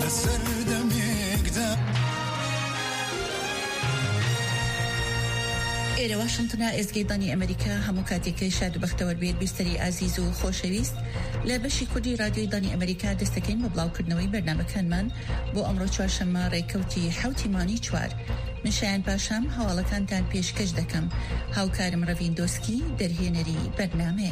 ئێرە واشنتنە ئێزگەیدانی ئەمریکا هەموو کاتێکی شاد و بەختەوەر بێت بیستەری ئازیز و خۆشەویست لە بەشی کوردی رادیۆی دانی ئەمریکا دەستەکەین بە بڵاوکردنەوەی بەرنامەکانمان بۆ ئەمڕۆ چوارشەممە ڕێکەوتی 7 مانگی 4. من شایان پاشام هەواڵەکانتان پێشکەش دەکەم. هاوکارم ڕەڤین دۆسکی دەرهێنەری بەرنامەیە.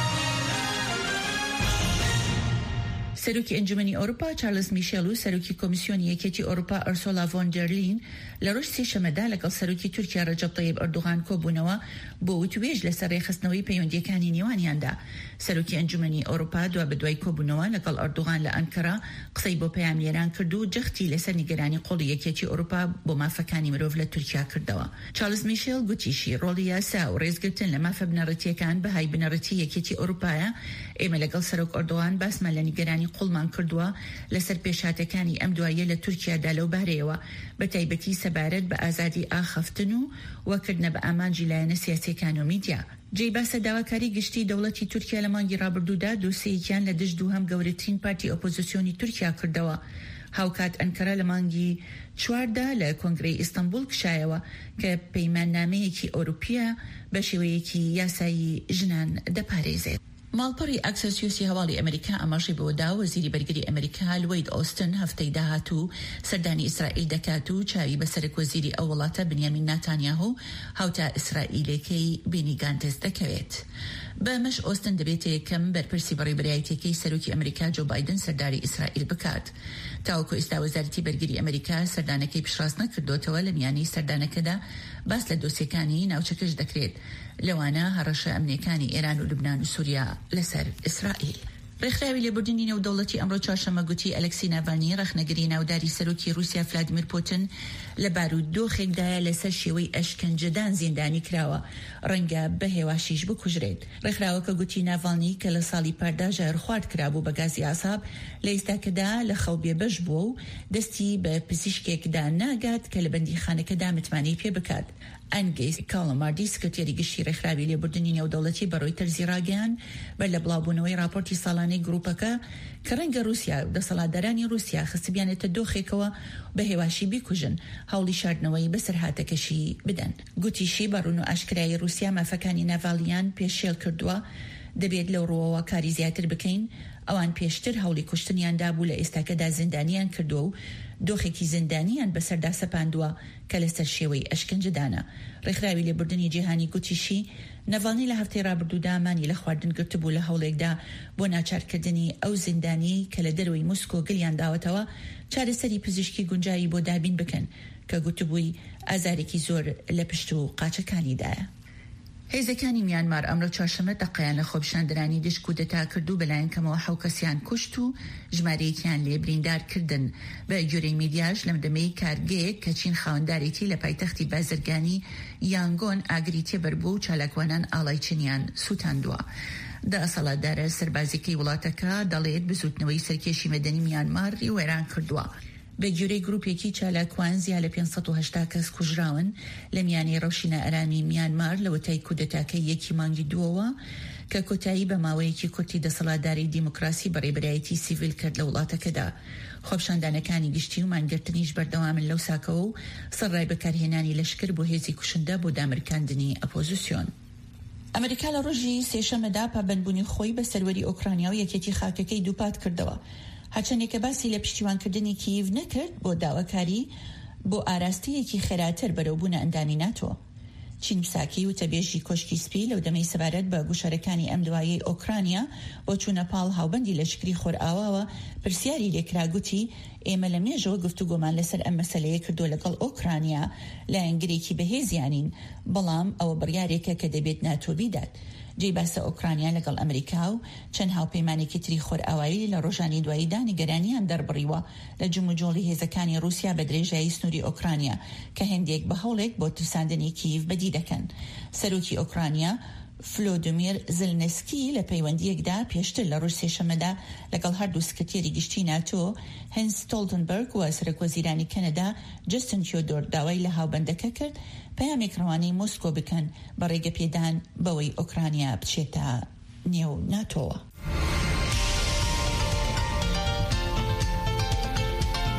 سەرۆکی ئەنجومەنی ئەوروپا چارلز میشێل و سەرۆکی کۆمیسیۆنی یەکێتی ئەوروپا ئەرسۆلا ڤۆن دەر لاین لە ڕۆژ سێشەمەدا لەگەڵ سەرۆکی تورکیا ڕەجەب طەیب ئەردوغان کۆبوونەوە بۆ وتوێژ لەسەر ڕێخستنەوەی پەیوەندیەکانی نێوانیاندا. سەرۆکی ئەنجومەنی ئەوروپا دوا بەدوای کۆبوونەوە لەگەڵ ئەردوغان لە ئەنکەرا قسەی بۆ پەیامێران کرد و جەختی لەسەر نیگەرانی قۆڵی یەکێتی ئەوروپا بۆ مافەکانی مرۆڤ لە تورکیا کردەوە. چارلز میشێل گوتیشی ڕۆڵی یاسا و ڕێزگرتن لە مافە بنەڕەتیەکان بەهای بنەڕەتی یەکێتی ئەوروپایە. ئێمە لەگەڵ سەرۆک ئەردوغان باسمان لە نیگەرانی قوڵمان کردووە لەسەر پێشاتەکانی ئەم دوایە لە تورکیادا لەو بارەیەوە، بە تایبەتی سەبارەت بە ئازادی ئاخەفتن و وەکردنە بە ئامانجی لایەنە سیاسیەکان و میدیا. جێی باسە داواکاری گشتی دەوڵەتی تورکیا لە مانگی ڕابردوودا دۆسیەکیان لە دژ دووهەم گەورەترین پارتی ئۆپۆزیسیۆنی تورکیا کردەوە. هاوکات ئەنکەرا لە مانگی 4دا لە کۆنگرەی ئیستانبول کشایەوە کە پەیماننامەیەکی ئەوروپیە بە شێوەیەکی یاسایی ژنان دەپارێزێت. ماڵپەڕی ئەکسسیۆسی هەواڵی ئەمریکا ئەماژەی بۆدا وەزیری بەرگری ئەمریکا لوید ئۆستن هەفتەی داهاتوو سەردانی ئیسرائیل دەکات و چاوی بە سەرۆکوەزیری ئەو وڵاتە بنیامین ناتانیاهو هاوتا ئیسرائیلەکەی بینی گانتس دەکەوێت. بەمەش ئۆستن دەبێت یەکەم بەرپرسی بەڕێبەرایەتیەکەی سەرۆکی ئەمریکا جۆ بایدن سەرداری ئیسرائیل بکات. تاوەکو ئێستا وەزارەتی بەرگری ئەمریکا سەردانەکەی پیشڕاست نەکردوتەوە لە میانی سەردانەکەدا باس لە دۆسیەکانی ناوچەکەش دەکرێت، لەوانە هەڕەشە ئەمنیەکانی ئێران و لوبنان و سووریا لەسەر ئیسرائیل. ڕێکخراوی لێبوردنی نێودەوڵەتی ئەمڕۆ چوارشەممە گوتی ئەلێکسی ناڤالنی ڕەخنەگری ناوداری سەرۆکی رووسیا ڤلادیمیر پوتین لە بارودۆخێکدایە لەسەر شێوەی ئەشکەنجەدان زیندانی کراوە، ڕەنگە بە هێواشیش بکوژرێت. ڕێکخراوەکە گوتی ناڤالنی کە لە ساڵی پاردا ژەهرخوارد کرابوو بە گازی ئاساب لە ئێستاکەدا لە خەو بێبەش بووە و دەستی بە پزیشکێکدا ناگات کە لە بەندیخانەکەدا متمانەی پێ بکات. ئەنگیس کاڵەماردی سکرتێری گشتی ڕێکخراوی لێبوردنی نێودەوڵەتی بە ڕۆیتەرز ڕاگەیاند بەر لە بڵاوبوونەوەی راپۆرتی ساڵانەی گروپەکە کە ڕەنگە رووسیا و دەسەڵاتدارانی رووسیا خستبیانێتە دۆخێکەوە بە هێواشی بیکوژن، هەوڵی شاردنەوەی بەسەر هاتەکەشی بدەن. گوتیشی بەڕوون و ئاشکرایی رووسیا مافەکانی ناڤالیان پێشێل کردووە، دەبێت لەو ڕۆوەوە کاری زیاتر بکەین. ئەوان پێشتر هەوڵی کوشتنیاندا بوو لە ئێستاکەدا زیندانیان کردووە و دۆخێکی زیندانیان بەسەردا سەپاندووە کە لەسەر شێوەی ئەشکەنجەدانە. ڕێکخراوی لێبوردنی جیهانی گوتیشی ناڤالنی لە هەفتەی ڕابردوودا مانی لە خواردن گرتبوو لە هەوڵێکدا بۆ ناچارکردنی ئەو زیندانی کە لە دەروی موسکۆ گلیان داوەتەوە چارەسەری پزیشکی گونجایی بۆ دابین بکەن کە گوتبووی ئازارێکی زۆر لە پشت و قاچەکانیدایە. هێزەکانی میانمار ئەمڕۆ چوارشەممە دەقەیان لە خۆپیشاندنانی دشت کودەتا کردو بەلایەن کەمەوە 7 کەسیان کوشت و ژمارەیەکیان لێ بریندارکردن. بە گوێرەی میدیاش لەم دەمەی کارگەیەک کە چین خاوەندارێتی لە پایتەختی بازرگانی یانگۆن ئاگری تێبەربووە و چالاکوانان ئاڵای چینیان سوتاندووە. دەسەڵاتدارە سەربازیەکەی وڵاتەکە دەڵێت بزوتنەوەی سەرکێشی مەدەنی میانمار وێران کردووە. بە گوێرەی گروپێکی چالاکوان زیاد لە 580 کەس کوژراون لە میانی ڕەوشینە ئەرامی میانمار لە وتای کودەتاکەی 1 مانگی 2 کە کۆتایی بە ماوەیەکی کورتی دەسەڵاتداری دیموکراسی بەڕێبەرایەتی سیڤیل کرد لە وڵاتەکەدا. خۆپیشاندانەکانی گشتی و مانگرتنیش بەردەوامن لەو ساکەوە و سەرڕای بەکارهێنانی لەشکر بۆ هێزی کوشندە بۆ دامرکاندنی ئەپۆزیسیۆن. ئەمریکا لە ڕۆژی سێشەممەدا پابەندبوونی خۆی بە سەروەری ئۆکرانیا و یەکێتی خاکەکەی دووپات کردەوە، هەرچەندێکە باسی لە پشتیوانکردنی کییڤ نەکرد بۆ داواکاری بۆ ئاراستەیەکی خێراتر بەرەوبوونە ئەندامی ناتۆ. چین ساکی و تەبێژی کۆشکی سپی لەو دەمەی سەبارەت بە گوشارەکانی ئەم دوایەی ئۆکرانیا بۆ چوونە پاڵ هاوبەندی لەشکری خۆرئاواوە پرسیاری لێکراگوتی ئێمە لە مێژەوە گفتوگۆمان لەسەر ئەم مەسەلەیە کردو لەگەڵ ئۆکرانیا لایەنگرێکی بەهێزیانین، بەڵام ئەوە بڕیارێکە کە دەبێت ناتۆ بیدات. جێی باسە ئۆکرانیا لەگەڵ ئەمریکا و چەند هاوپەیمانێکی تری خۆرئاوایی لە ڕۆژانی دواییدا نیگەرانیان دەربڕیوە لە جموجۆڵی هێزەکانی رووسیا بە درێژایی سنووری ئۆکرانیا کە هەندێک بە هەوڵێک بۆ ترساندنی کییڤ بەدی دەکەن. سەرۆکی ئۆکرانیا فلۆدۆمیر زلنسکی لە پەیوەندیەکدا پێشتر لە ڕۆژ سێشەممەدا لەگەڵ هەردوو سکرتێری گشتی ناتۆ هێنس ستۆڵتنبەرگ و سەرۆکوەزیرانی کەنەدا جەستن تیۆدۆر داوای لە هاوبەندەکە کرد پەیامێک ڕەوانەی مۆسکۆ بکەن بە ڕێگەپێدان بەوەی ئۆکرانیا بچێتە نێو ناتۆوە.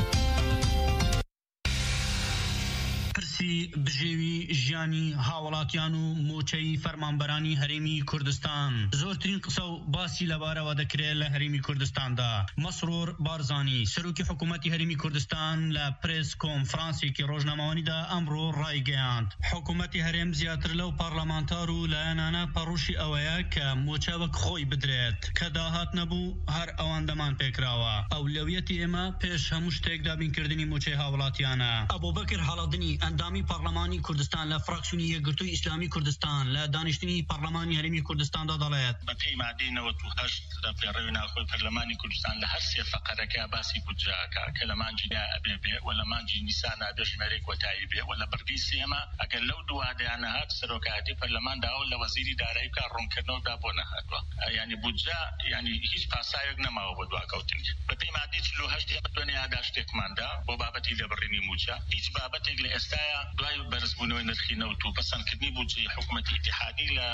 پرسی بژێوی ژیانی هاوڵاتیان و موچەی فەرمانبەرانی هەرێمی کوردستان. زۆرترین قسە و باسی لەبارەوە دەکرێت لە هەرێمی کوردستاندا. مەسرور بارزانی سەرۆکی حکوومەتی هەرێمی کوردستان لە پرس کۆنفرانسێکی ڕۆژنامەوانیدا ئەمڕۆ ڕایگەیاند حکوومەتی هەرێم زیاتر لەو پارلەمانتار و لایەنانە پەڕۆشی ئەوەیە کە موچە وەک خۆی بدرێت کە داهات نەبوو هەر ئەوەندەمان پێکراوە. ئەولەویەتی ئێمە پێش هەموو شتێک دابینکردنی موچەی هاوڵاتیانە. ئەبوبەکر هەڵەدنی ئەندامی پارلەمانی کوردستان لە فراکسیۆنی یەکگرتووی ئیسلامی کوردستان لە دانیشتنی پارلەمانی هەرێمی کوردستاندا دەڵێت بەپێی مادەی 98 لە پێڕەوی ناوخۆی پەرلەمانی کوردستان لە هەر سێ فەقەرەکە باسی بودجەکە کە لە مانجی ئەبێ بێ و لە مانجی نیسان ئەبێ ژمارەی کۆتایی بێ و لە بەردی سێمە ئەگەر لەو دووادەیان هات سەرۆکایەتی پەرلەماندا و لە وەزیری دارایی بکە ڕوونکردنەوەدا بۆ نەهاتوە. یعنی بودجە یعنی هیچ پاسایەک نەماوە بۆ دواکەوتنی. بەپێی مادەی 48 ئێمە دنیادا شتێکماندا بۆ بابەتی لێبڕینی موچە هیچ بابەتێک لە ئێستایا دوای بەرزبوونەوەی نرخی نەوت و پەسەندکردنی بودجەی حکوومەتی ئیتیحادی لە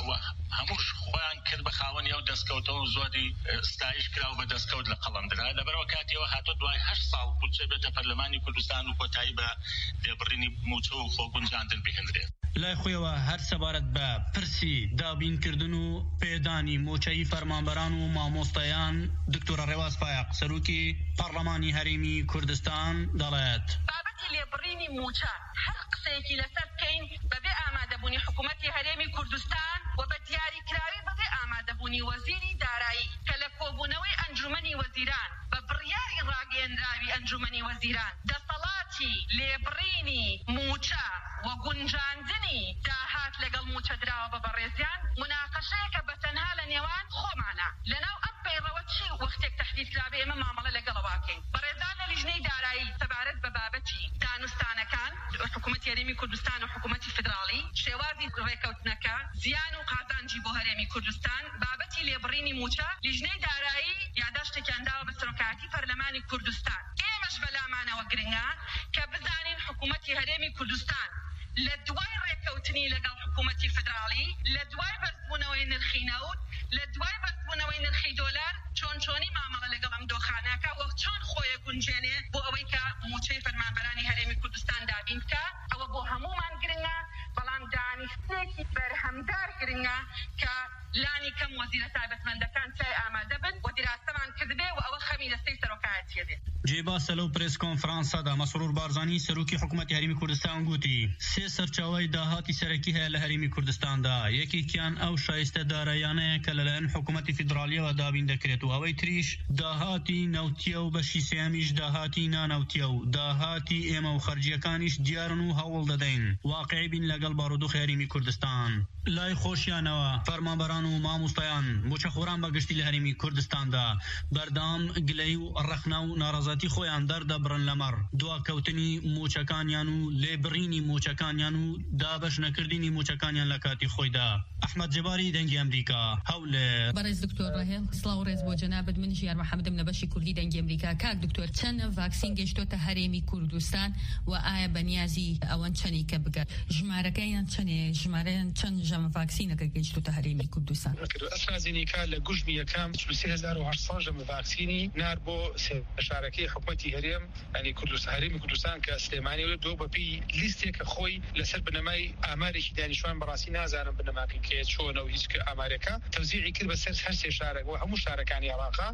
هەمووش خۆیان کرد بە خاوەنی ئەو دەستکەوتەوە و زۆری ستایش کرا و بە دەستکەوت لە قەڵەمدرا. لەبەرەوە کاتیەوە هاتۆ دوای 8 ساڵ بودجە بێتە پەرلەمانی کوردستان و کۆتایی بە لێبڕینی موچە و خۆگونجاندن بهێنرێت. لای خۆیەوە هەر سەبارەت بە پرسی دابینکردن و پێدانی موچەی فەرمانبەران و مامۆستایان دکتۆرە ڕێواز فایق سەرۆکی پەرلەمانی هەرێمی کوردستان دەڵێت بابەتی لێبڕینی موچە هەر قسەیەکی لەسەر بکەین بەبێ ئامادەبوونی حکوومەتی هەرێمی کوردستان و بە دیاریکراوی بەبێ ئامادەبوونی وەزیری دارایی کە لە کۆبوونەوەی ئەنجومەنی وەزیران بە بڕیاری ڕاگەیەندراوی ئەنجومەنی وەزیران دەسەڵاتی لێبڕینی موچە و گونجاندنی داهات لەگەڵ موچە دراوە بە بەڕێزیان مناقەشەیەکە بە تەنها لە نێوان خۆمانە لەناو ئەم پەیڕەوە چی وەختێک تەحدید کراوە ئێمە مامەڵە لەگەڵەوە بکەین. بەڕێزان لە لیژنەی دارایی سەبارەت بە بابەتی دانوستانەکان حکوومەتی هەرێمی کوردستان و حکوومەتی فدراڵی شێوازی ڕێکەوتنەکە زیان و قازانجی بۆ هەرێمی کوردستان بابەتی لێبڕینی موچە لیژنەی دارایی یادداشتێکیان داوە بە سەرۆکایەتی پەرلەمانی کوردستان. ئێمەش بەلامانەوە گرنگە کە بزانین حکوومەتی هەرێمی کوردستان لە دوای ڕێکەوتنی لەگەڵ حکوومەتی فدراڵی لە دوای بەرزبوونەوەی نرخی نەوت لە دوای بەرزبوونەوەی نرخی دۆلار چۆنی مامەڵە لەگەڵ ئەم دۆخانەکە وەک چۆن خۆیە گونجێنێ بۆ ئەوەی کە موچەی فەرمانبەرانی هەرێمی کوردستان دابین بکە. ئەوە بۆ هەمومان گرنگە بەڵام دانیشتێکی بەرهەمدار گرنگە کە لانی کەم وەزیرە تایبەتمەندەکان چای ئامادە بن و دیراستەمان کردبێ و ئەوە خەمی دەستەی سەرۆکایەتیە بێت. جێباسە لەو پرس کۆنفرانسەدا مەسرور بارزانی سەرۆکی حکوومەتی هەرێمی کوردستان گوتی سێ سەرچاوەی داهاتی سەرەکی هەیە لە هەرێمی کوردستاندا. یەکێکیان ئەو شایستە دارایانەیە کە لەلایەن حکوومەتی فیدراڵیەوە دابین دەکرێت و ئەوەی تریش داهاتی نەوتیە و بەشی سێمیش داهاتی نانەوتیە و داهاتی ئێمە و خەرجیەکانیش دیارن و هەوڵ دەدەین واقعی بین لەگەڵ بارودۆخی هەرێمی کوردستان. لای خۆشیانەوە فەرمانبەران و مامۆستایان موچەخۆران بەگشتی لە هەرێمی کوردستاندا بەردەوام گلەی و ڕەخنە و ناڕەزەتی خۆیان دەردەبڕن لەمەڕ دواکەوتنی موچەکانیان و لێبڕینی موچەکانیان و دابەش نەکردنی موچەکانیان لە کاتی خۆیدا. ئەحمەد جەباری دەنگی ئەمریکا هەولێر. بەڕێز دکتۆر ڕەهێن سڵاو ڕێز بۆ جەنابەت من ژیار محەممەدم لە بەشی کوردی دەنگی ئەمریکا. کاک دکتۆر چەند ڤاکسین گەیشتۆتە هەرێمی کوردستان و ئایا بەنیازی ئەوەن چەندی کە بگات ژمارەکەیان چەندێ ژمارەیان چەند ژەم ڤاکسینەکە گەیشتۆتە هەرێمی کوردستان؟ ئەسترازینیکا لە گوژمی یەکەم 3800 ژەم ڤاکسینی نار بۆ شارەکەی حکوومەتی هەرێم ینی کوردستان هەرێمی کوردستان کە سلێمانی و دۆ بەپی لیستێکە خۆی لەسەر بنەمای ئامارێکی دانیشتوان بەڕاستی نازانم بنەماکە کێ چۆنە و هیچ ئامارەکە تەوزیعی کرد بەسەر هەر سێ شارێک و هەموو شارەکانی عێراقا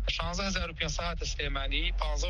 16500 سلێمانی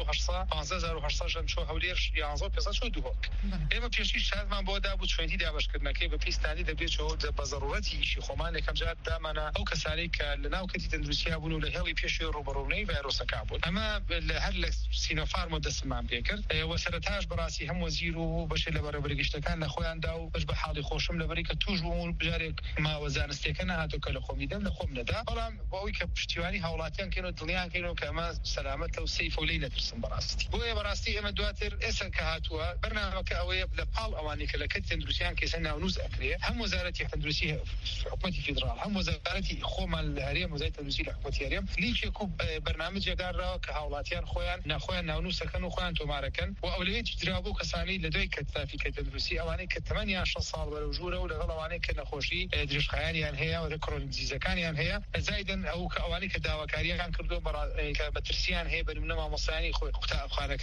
15800 ژەم چۆ هەولێر 11500 چۆ دووهۆک. ئێمە پێشی شادمان بۆ دابوو چۆنی دابشکردنەکەی بە پیستانی دەبێت چۆ بە ضرورەتی ئیشی خۆمان یەکەم جار دامانە ئەو کەسانی کە لە ناو کەتی تەندروستیا بوون و لە هێڵی پێشوی ڕوبەڕوونەی ڤایرۆسەکە بوون. ئەمە هەر لە سینۆفارم و دەستمان پێ کرد و سەرەتاش بەڕاستی هەم وەزیر و بەشێ لە بەرەبەرگشتەکان لە خۆیاندا و بەش بە حاڵی خۆشم لەبەری کە توش بووم بژارێک ماوە زانستێکە نەهاتوو کە لە خۆمی دەم لە خۆم نەدا بەڵام بۆ ئەوی کە پشتیوانی هاوڵاتیان کەن و دڵیان کەینەوە کە ئەمە سەلامەتە و سەیفە و لێی نەترسن بەڕاستی. بۆیە بەڕاستی ئێمە دواتر ئێستا کە هاتووە بەرنامەکە ئەوەیە لە پاڵ ئەوانەی کە لە کەتی تەندروستیان کێسە ناونووس ئەکرێ هەم وەزارەتی تەندروستی حکوومەتی فیدراڵ هەم وەزارەتی خۆمان لە هەرێم وەزارەتی تەندروستی لە حکوومەتی هەرێم لیکێک و بەرنامەجێک داراوە کە هاوڵاتیان خۆیان ناخۆیان ناونووسەکەن و خۆیان تۆمارەکەن و ئەولویەتی درابوو کەسانی لە دوای کەتافی کە تەندروستی ئەوانەی کە تەمەنیان 6 ساڵ بەرەو ژوورە و لەگەڵ ئەوانەی کە نەخۆشی درێژخایانیان هەیە و کڕۆنزیزەکانیان هەیە زایدن ئەو کە ئەوانەی کە داواکاریان کردو کە بەترسیان هەیە بە نمونە مامۆستایانی خۆی قوتابخانەکە